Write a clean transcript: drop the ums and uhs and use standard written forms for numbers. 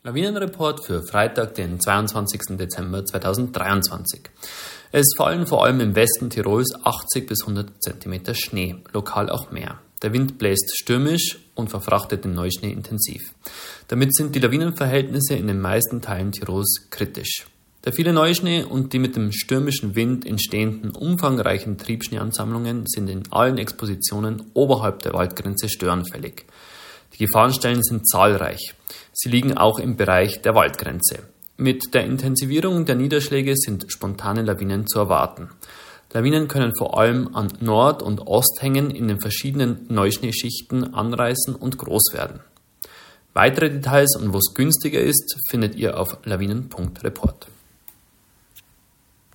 Lawinenreport für Freitag, den 22. Dezember 2023. Es fallen vor allem im Westen Tirols 80 bis 100 cm Schnee, lokal auch mehr. Der Wind bläst stürmisch und verfrachtet den Neuschnee intensiv. Damit sind die Lawinenverhältnisse in den meisten Teilen Tirols kritisch. Der viele Neuschnee und die mit dem stürmischen Wind entstehenden umfangreichen Triebschneeansammlungen sind in allen Expositionen oberhalb der Waldgrenze störanfällig. Die Gefahrenstellen sind zahlreich. Sie liegen auch im Bereich der Waldgrenze. Mit der Intensivierung der Niederschläge sind spontane Lawinen zu erwarten. Lawinen können vor allem an Nord- und Osthängen in den verschiedenen Neuschneeschichten anreißen und groß werden. Weitere Details und wo es günstiger ist, findet ihr auf lawinen.report.